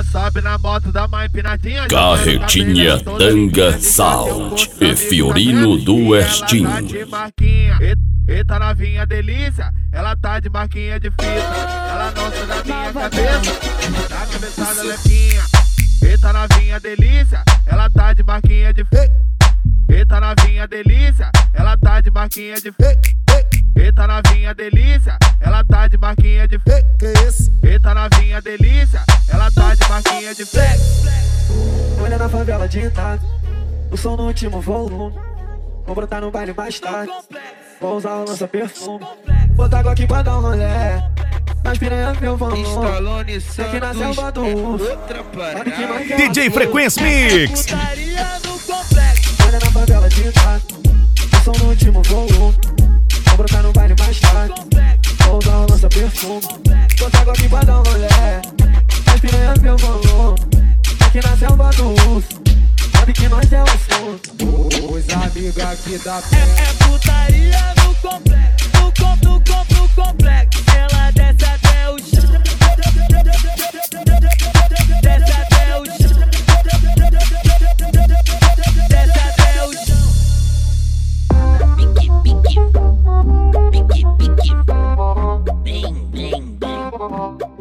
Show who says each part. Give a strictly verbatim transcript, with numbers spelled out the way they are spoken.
Speaker 1: sobe na moto da mãe empinadinha.
Speaker 2: Carretinha Tanga Sound e Fiorino do Westin.
Speaker 1: Eita novinha delícia, ela tá de marquinha de fita. Ela não sai da minha cabeça, da cabeçada lepinha. Eita novinha delícia, ela tá de marquinha de fita. Eita novinha delícia, ela tá de marquinha de fita. Eita novinha delícia, ela tá de marquinha de fita. Eita novinha delícia, ela tá de marquinha de flex.
Speaker 3: Olha na favela de Itaca, o som no último volume. Vou brotar no baile mais tarde, vou usar o lança perfume. Botar água aqui pra dar um rolé, nas piranhas meu volume.
Speaker 4: Stallone
Speaker 3: Santos, é que na selva do urso.
Speaker 5: D J Frequência Mix.
Speaker 3: Olha na favela de Itaca, o som no último volume. Vou brotar no baile mais tarde, vou usar o lança perfume. Botar água aqui pra dar um rolé, nas piranhas meu volume. É que na selva do urso, sabe que nós é o som.
Speaker 4: Os amigos aqui da
Speaker 6: é, é putaria no complexo, no com, no com, no complexo. Ela desce até o chão, desce até o chão, desce até o chão. Pique, pique, pique, pique, bem, bem, bem.